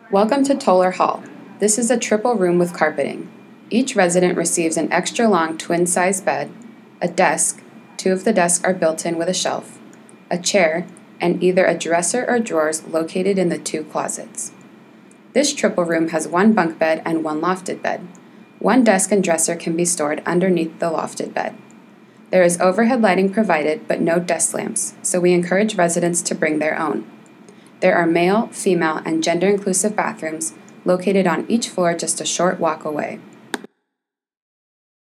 Welcome to Toller Hall. This is a triple room with carpeting. Each resident receives an extra long twin-size bed, a desk, two of the desks are built in with a shelf, a chair, and either a dresser or drawers located in the two closets. This triple room has one bunk bed and one lofted bed. One desk and dresser can be stored underneath the lofted bed. There is overhead lighting provided, but no desk lamps, so we encourage residents to bring their own. There are male, female, and gender-inclusive bathrooms located on each floor just a short walk away.